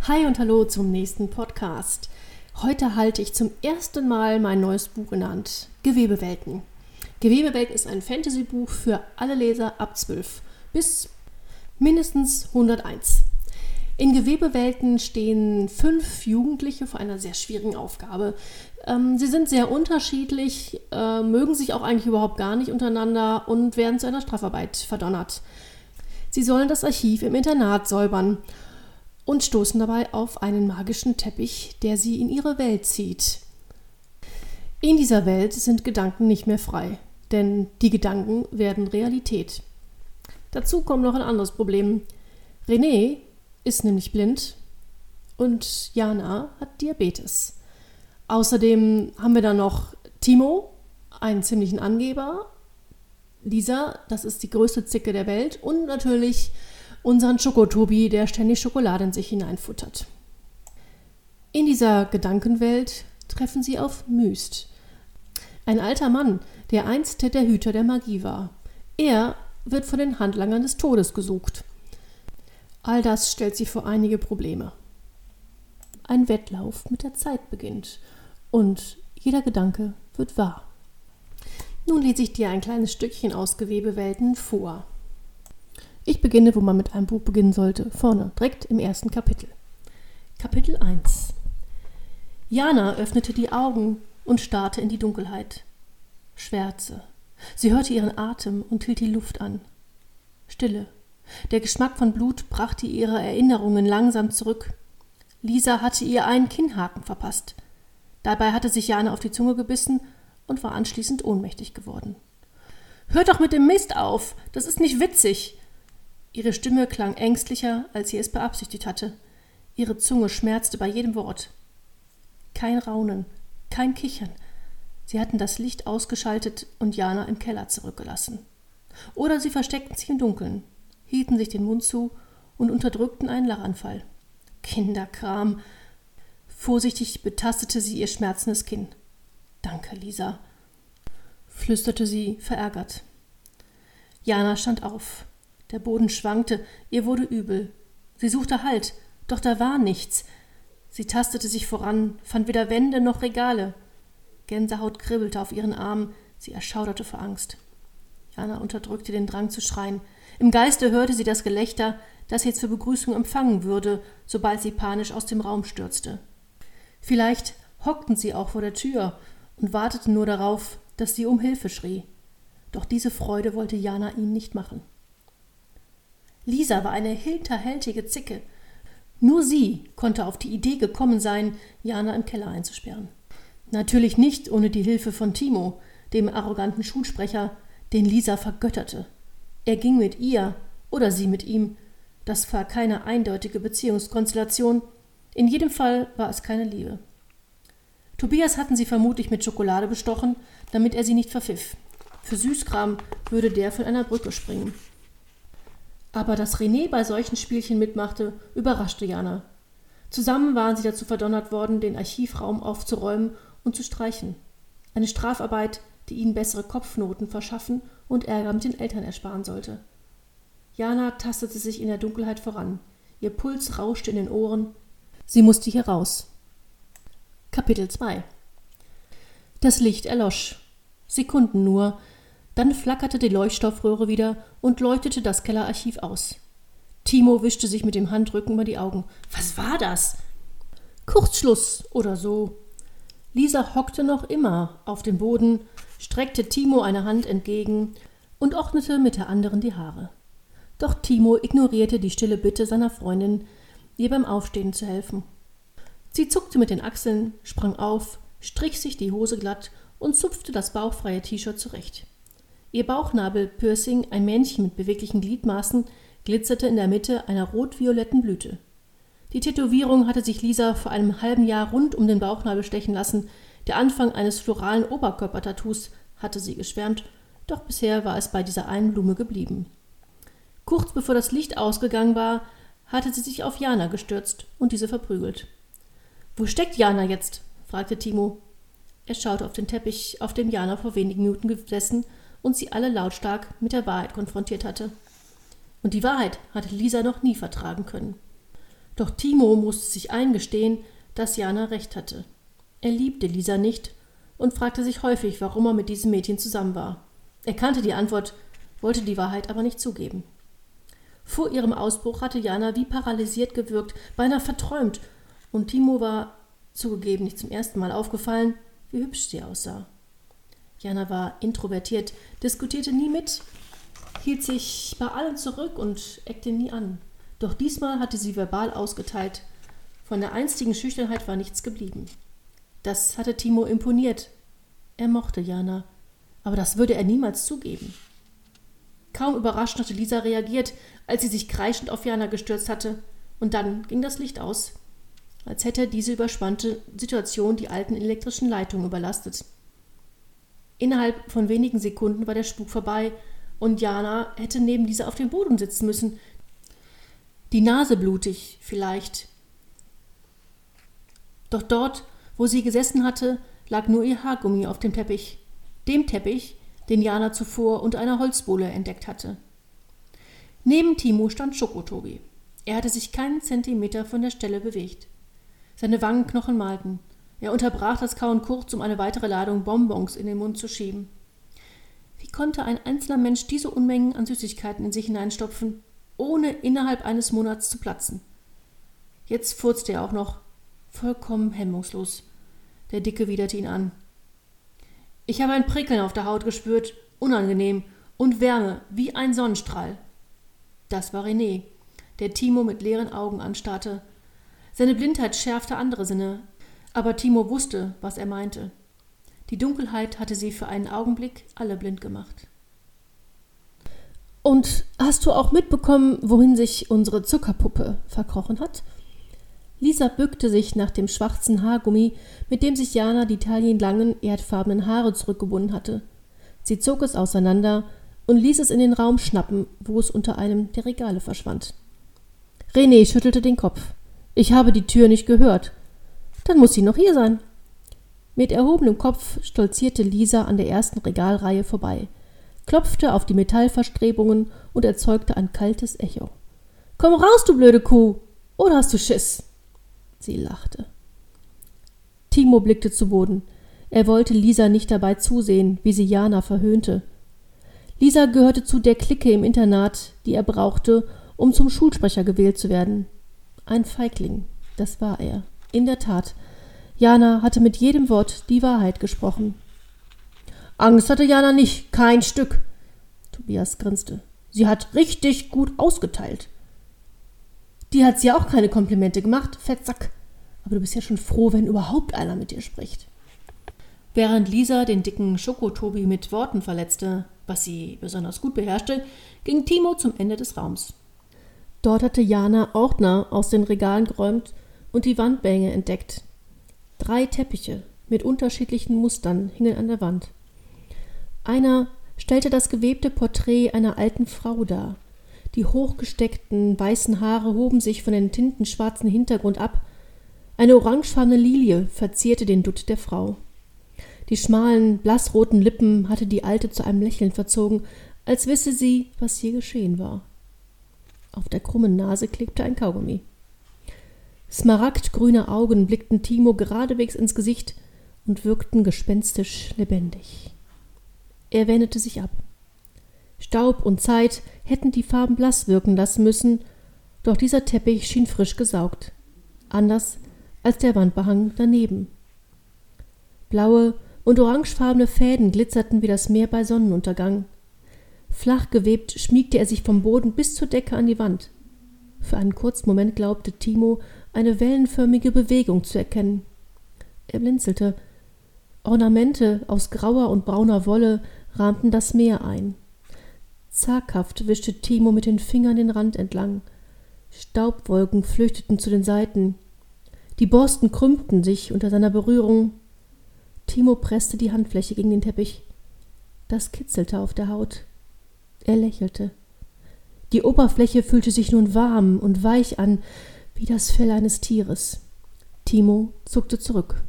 Hi und hallo zum nächsten Podcast. Heute halte ich zum ersten Mal mein neues Buch genannt Gewebewelten. Gewebewelten ist ein Fantasy-Buch für alle Leser ab 12 bis mindestens 101. In Gewebewelten stehen 5 Jugendliche vor einer sehr schwierigen Aufgabe. Sie sind sehr unterschiedlich, mögen sich auch eigentlich überhaupt gar nicht untereinander und werden zu einer Strafarbeit verdonnert. Sie sollen das Archiv im Internat säubern und stoßen dabei auf einen magischen Teppich, der sie in ihre Welt zieht. In dieser Welt sind Gedanken nicht mehr frei, denn die Gedanken werden Realität. Dazu kommt noch ein anderes Problem. René ist nämlich blind und Jana hat Diabetes. Außerdem haben wir dann noch Timo, einen ziemlichen Angeber, Lisa, das ist die größte Zicke der Welt, und natürlich unseren Schokotobi, der ständig Schokolade in sich hineinfuttert. In dieser Gedankenwelt treffen sie auf Myst, ein alter Mann, der einst der Hüter der Magie war. Er wird von den Handlangern des Todes gesucht. All das stellt sie vor einige Probleme. Ein Wettlauf mit der Zeit beginnt und jeder Gedanke wird wahr. Nun lese ich dir ein kleines Stückchen aus Gewebewelten vor. Ich beginne, wo man mit einem Buch beginnen sollte, vorne, direkt im ersten Kapitel. Kapitel 1. Jana öffnete die Augen und starrte in die Dunkelheit. Schwärze. Sie hörte ihren Atem und hielt die Luft an. Stille. Der Geschmack von Blut brachte ihre Erinnerungen langsam zurück. Lisa hatte ihr einen Kinnhaken verpasst. Dabei hatte sich Jana auf die Zunge gebissen und war anschließend ohnmächtig geworden. »Hört doch mit dem Mist auf! Das ist nicht witzig!« Ihre Stimme klang ängstlicher, als sie es beabsichtigt hatte. Ihre Zunge schmerzte bei jedem Wort. Kein Raunen, kein Kichern. Sie hatten das Licht ausgeschaltet und Jana im Keller zurückgelassen. Oder sie versteckten sich im Dunkeln, hielten sich den Mund zu und unterdrückten einen Lachanfall. Kinderkram. Vorsichtig betastete sie ihr schmerzendes Kinn. »Danke, Lisa«, flüsterte sie verärgert. Jana stand auf. Der Boden schwankte, ihr wurde übel. Sie suchte Halt, doch da war nichts. Sie tastete sich voran, fand weder Wände noch Regale. Gänsehaut kribbelte auf ihren Armen, sie erschauderte vor Angst. Jana unterdrückte den Drang zu schreien. Im Geiste hörte sie das Gelächter, das sie jetzt für Begrüßung empfangen würde, sobald sie panisch aus dem Raum stürzte. Vielleicht hockten sie auch vor der Tür und warteten nur darauf, dass sie um Hilfe schrie. Doch diese Freude wollte Jana ihnen nicht machen. Lisa war eine hinterhältige Zicke. Nur sie konnte auf die Idee gekommen sein, Jana im Keller einzusperren. Natürlich nicht ohne die Hilfe von Timo, dem arroganten Schulsprecher, den Lisa vergötterte. Er ging mit ihr oder sie mit ihm. Das war keine eindeutige Beziehungskonstellation. In jedem Fall war es keine Liebe. Tobias hatten sie vermutlich mit Schokolade bestochen, damit er sie nicht verpfiff. Für Süßkram würde der von einer Brücke springen. Aber dass René bei solchen Spielchen mitmachte, überraschte Jana. Zusammen waren sie dazu verdonnert worden, den Archivraum aufzuräumen und zu streichen. Eine Strafarbeit, die ihnen bessere Kopfnoten verschaffen und Ärger mit den Eltern ersparen sollte. Jana tastete sich in der Dunkelheit voran. Ihr Puls rauschte in den Ohren. Sie musste hier raus. Kapitel 2. Das Licht erlosch. Sekunden nur. Dann flackerte die Leuchtstoffröhre wieder und leuchtete das Kellerarchiv aus. Timo wischte sich mit dem Handrücken über die Augen. Was war das? Kurzschluss oder so. Lisa hockte noch immer auf dem Boden, streckte Timo eine Hand entgegen und ordnete mit der anderen die Haare. Doch Timo ignorierte die stille Bitte seiner Freundin, ihr beim Aufstehen zu helfen. Sie zuckte mit den Achseln, sprang auf, strich sich die Hose glatt und zupfte das bauchfreie T-Shirt zurecht. Ihr Bauchnabelpiercing, ein Männchen mit beweglichen Gliedmaßen, glitzerte in der Mitte einer rot-violetten Blüte. Die Tätowierung hatte sich Lisa vor einem halben Jahr rund um den Bauchnabel stechen lassen. Der Anfang eines floralen Oberkörpertattoos, hatte sie geschwärmt, doch bisher war es bei dieser einen Blume geblieben. Kurz bevor das Licht ausgegangen war, hatte sie sich auf Jana gestürzt und diese verprügelt. »Wo steckt Jana jetzt?« fragte Timo. Er schaute auf den Teppich, auf dem Jana vor wenigen Minuten gesessen und sie alle lautstark mit der Wahrheit konfrontiert hatte. Und die Wahrheit hatte Lisa noch nie vertragen können. Doch Timo musste sich eingestehen, dass Jana recht hatte. Er liebte Lisa nicht und fragte sich häufig, warum er mit diesem Mädchen zusammen war. Er kannte die Antwort, wollte die Wahrheit aber nicht zugeben. Vor ihrem Ausbruch hatte Jana wie paralysiert gewirkt, beinahe verträumt, und Timo war zugegeben nicht zum ersten Mal aufgefallen, wie hübsch sie aussah. Jana war introvertiert, diskutierte nie mit, hielt sich bei allen zurück und eckte nie an. Doch diesmal hatte sie verbal ausgeteilt. Von der einstigen Schüchternheit war nichts geblieben. Das hatte Timo imponiert. Er mochte Jana, aber das würde er niemals zugeben. Kaum überrascht hatte Lisa reagiert, als sie sich kreischend auf Jana gestürzt hatte. Und dann ging das Licht aus, als hätte diese überspannte Situation die alten elektrischen Leitungen überlastet. Innerhalb von wenigen Sekunden war der Spuk vorbei und Jana hätte neben Lisa auf dem Boden sitzen müssen. Die Nase blutig, vielleicht. Doch dort, wo sie gesessen hatte, lag nur ihr Haargummi auf dem Teppich. Dem Teppich, den Jana zuvor unter einer Holzbohle entdeckt hatte. Neben Timo stand Schokotobi. Er hatte sich keinen Zentimeter von der Stelle bewegt. Seine Wangenknochen malten. Er unterbrach das Kauen kurz, um eine weitere Ladung Bonbons in den Mund zu schieben. Wie konnte ein einzelner Mensch diese Unmengen an Süßigkeiten in sich hineinstopfen, ohne innerhalb eines Monats zu platzen? Jetzt furzte er auch noch, vollkommen hemmungslos. Der Dicke widerte ihn an. Ich habe ein Prickeln auf der Haut gespürt, unangenehm, und Wärme, wie ein Sonnenstrahl. Das war René, der Timo mit leeren Augen anstarrte. Seine Blindheit schärfte andere Sinne, aber Timo wusste, was er meinte. Die Dunkelheit hatte sie für einen Augenblick alle blind gemacht. Und hast du auch mitbekommen, wohin sich unsere Zuckerpuppe verkrochen hat? Lisa bückte sich nach dem schwarzen Haargummi, mit dem sich Jana die taillenlangen, erdfarbenen Haare zurückgebunden hatte. Sie zog es auseinander und ließ es in den Raum schnappen, wo es unter einem der Regale verschwand. René schüttelte den Kopf. Ich habe die Tür nicht gehört. Dann muss sie noch hier sein. Mit erhobenem Kopf stolzierte Lisa an der ersten Regalreihe vorbei, klopfte auf die Metallverstrebungen und erzeugte ein kaltes Echo. »Komm raus, du blöde Kuh! Oder hast du Schiss?« Sie lachte. Timo blickte zu Boden. Er wollte Lisa nicht dabei zusehen, wie sie Jana verhöhnte. Lisa gehörte zu der Clique im Internat, die er brauchte, um zum Schulsprecher gewählt zu werden. Ein Feigling, das war er. In der Tat, Jana hatte mit jedem Wort die Wahrheit gesprochen. Angst hatte Jana nicht, kein Stück. Tobias grinste. Sie hat richtig gut ausgeteilt. Die hat sie auch keine Komplimente gemacht, Fettsack. Aber du bist ja schon froh, wenn überhaupt einer mit dir spricht. Während Lisa den dicken Schokotobi mit Worten verletzte, was sie besonders gut beherrschte, ging Timo zum Ende des Raums. Dort hatte Jana Ordner aus den Regalen geräumt und die Wandbänge entdeckt. 3 Teppiche mit unterschiedlichen Mustern hingen an der Wand. Einer stellte das gewebte Porträt einer alten Frau dar. Die hochgesteckten weißen Haare hoben sich von dem tintenschwarzen Hintergrund ab. Eine orangefarbene Lilie verzierte den Dutt der Frau. Die schmalen, blassroten Lippen hatte die Alte zu einem Lächeln verzogen, als wisse sie, was hier geschehen war. Auf der krummen Nase klebte ein Kaugummi. Smaragdgrüne Augen blickten Timo geradewegs ins Gesicht und wirkten gespenstisch lebendig. Er wendete sich ab. Staub und Zeit hätten die Farben blass wirken lassen müssen, doch dieser Teppich schien frisch gesaugt, anders als der Wandbehang daneben. Blaue und orangefarbene Fäden glitzerten wie das Meer bei Sonnenuntergang. Flach gewebt schmiegte er sich vom Boden bis zur Decke an die Wand. Für einen kurzen Moment glaubte Timo, eine wellenförmige Bewegung zu erkennen. Er blinzelte. Ornamente aus grauer und brauner Wolle rahmten das Meer ein. Zaghaft wischte Timo mit den Fingern den Rand entlang. Staubwolken flüchteten zu den Seiten. Die Borsten krümmten sich unter seiner Berührung. Timo presste die Handfläche gegen den Teppich. Das kitzelte auf der Haut. Er lächelte. Die Oberfläche fühlte sich nun warm und weich an, wie das Fell eines Tieres. Timo zuckte zurück.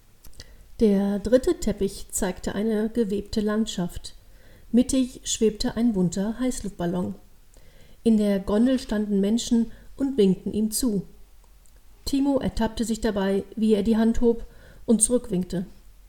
Der 3. Teppich zeigte eine gewebte Landschaft. Mittig schwebte ein bunter Heißluftballon. In der Gondel standen Menschen und winkten ihm zu. Timo ertappte sich dabei, wie er die Hand hob und zurückwinkte.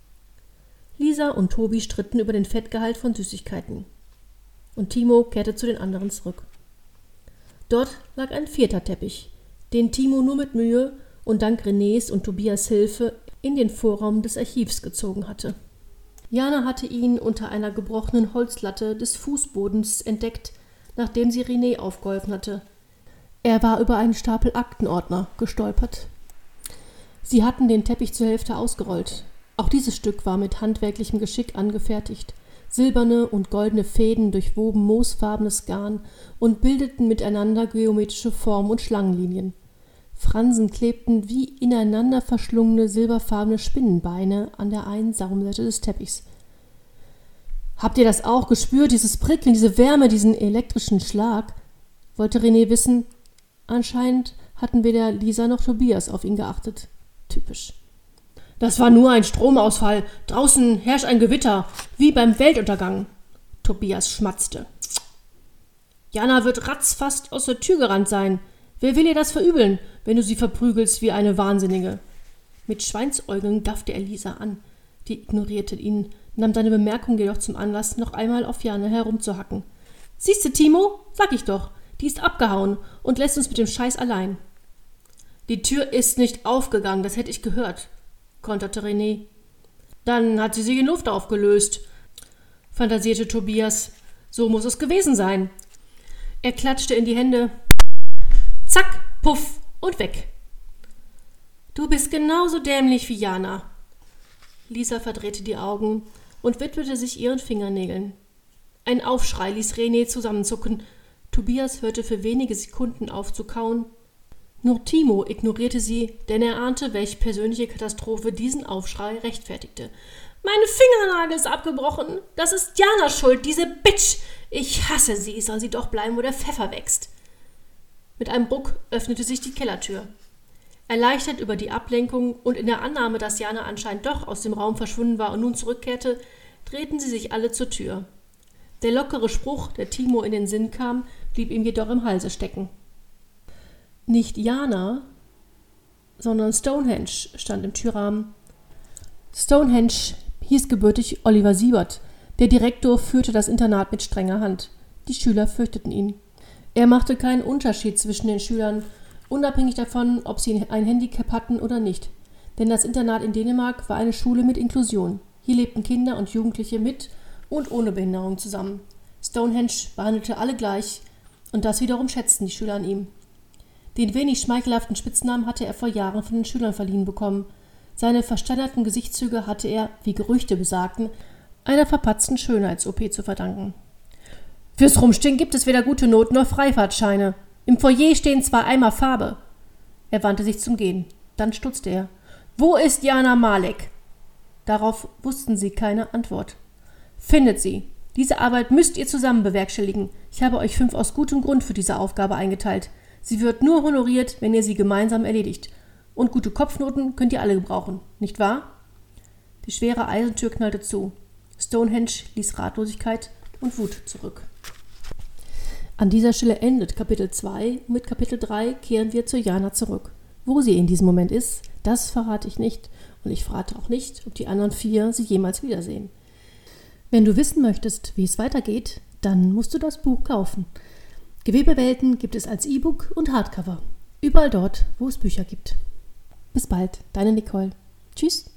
Lisa und Tobi stritten über den Fettgehalt von Süßigkeiten. Und Timo kehrte zu den anderen zurück. Dort lag ein 4. Teppich, den Timo nur mit Mühe und dank Renés und Tobias Hilfe in den Vorraum des Archivs gezogen hatte. Jana hatte ihn unter einer gebrochenen Holzlatte des Fußbodens entdeckt, nachdem sie René aufgeholfen hatte. Er war über einen Stapel Aktenordner gestolpert. Sie hatten den Teppich zur Hälfte ausgerollt. Auch dieses Stück war mit handwerklichem Geschick angefertigt. Silberne und goldene Fäden durchwoben moosfarbenes Garn und bildeten miteinander geometrische Formen und Schlangenlinien. Fransen klebten wie ineinander verschlungene silberfarbene Spinnenbeine an der einen Saumseite des Teppichs. »Habt ihr das auch gespürt, dieses Prickeln, diese Wärme, diesen elektrischen Schlag?« wollte René wissen. Anscheinend hatten weder Lisa noch Tobias auf ihn geachtet. Typisch. »Das war nur ein Stromausfall. Draußen herrscht ein Gewitter, wie beim Weltuntergang.« Tobias schmatzte. »Jana wird ratzfast aus der Tür gerannt sein. Wer will ihr das verübeln, wenn du sie verprügelst wie eine Wahnsinnige?« Mit Schweinsäugeln gaffte er Lisa an. Die ignorierte ihn, nahm seine Bemerkung jedoch zum Anlass, noch einmal auf Jana herumzuhacken. »Siehste, Timo, sag ich doch, die ist abgehauen und lässt uns mit dem Scheiß allein.« »Die Tür ist nicht aufgegangen, das hätte ich gehört«, konterte René. »Dann hat sie in Luft aufgelöst«, fantasierte Tobias. »So muss es gewesen sein.« Er klatschte in die Hände. Zack, puff und weg. »Du bist genauso dämlich wie Jana.« Lisa verdrehte die Augen und widmete sich ihren Fingernägeln. Ein Aufschrei ließ René zusammenzucken. Tobias hörte für wenige Sekunden auf zu kauen. Nur Timo ignorierte sie, denn er ahnte, welche persönliche Katastrophe diesen Aufschrei rechtfertigte. »Mein Fingernagel ist abgebrochen. Das ist Janas Schuld, diese Bitch. Ich hasse sie, soll sie doch bleiben, wo der Pfeffer wächst.« Mit einem Ruck öffnete sich die Kellertür. Erleichtert über die Ablenkung und in der Annahme, dass Jana anscheinend doch aus dem Raum verschwunden war und nun zurückkehrte, drehten sie sich alle zur Tür. Der lockere Spruch, der Timo in den Sinn kam, blieb ihm jedoch im Halse stecken. Nicht Jana, sondern Stonehenge stand im Türrahmen. Stonehenge hieß gebürtig Oliver Siebert. Der Direktor führte das Internat mit strenger Hand. Die Schüler fürchteten ihn. Er machte keinen Unterschied zwischen den Schülern, unabhängig davon, ob sie ein Handicap hatten oder nicht. Denn das Internat in Dänemark war eine Schule mit Inklusion. Hier lebten Kinder und Jugendliche mit und ohne Behinderung zusammen. Stonehenge behandelte alle gleich, und das wiederum schätzten die Schüler an ihm. Den wenig schmeichelhaften Spitznamen hatte er vor Jahren von den Schülern verliehen bekommen. Seine versteinerten Gesichtszüge hatte er, wie Gerüchte besagten, einer verpatzten Schönheits-OP zu verdanken. »Fürs Rumstehen gibt es weder gute Noten noch Freifahrtscheine. Im Foyer stehen 2 Eimer Farbe.« Er wandte sich zum Gehen. Dann stutzte er. »Wo ist Jana Malek?« Darauf wussten sie keine Antwort. »Findet sie. Diese Arbeit müsst ihr zusammen bewerkstelligen. Ich habe euch 5 aus gutem Grund für diese Aufgabe eingeteilt. Sie wird nur honoriert, wenn ihr sie gemeinsam erledigt. Und gute Kopfnoten könnt ihr alle gebrauchen, nicht wahr?« Die schwere Eisentür knallte zu. Stonehenge ließ Ratlosigkeit und Wut zurück. An dieser Stelle endet Kapitel 2 und mit Kapitel 3 kehren wir zu Jana zurück. Wo sie in diesem Moment ist, das verrate ich nicht und ich verrate auch nicht, ob die anderen 4 sie jemals wiedersehen. Wenn du wissen möchtest, wie es weitergeht, dann musst du das Buch kaufen. Gewebewelten gibt es als E-Book und Hardcover. Überall dort, wo es Bücher gibt. Bis bald, deine Nicole. Tschüss.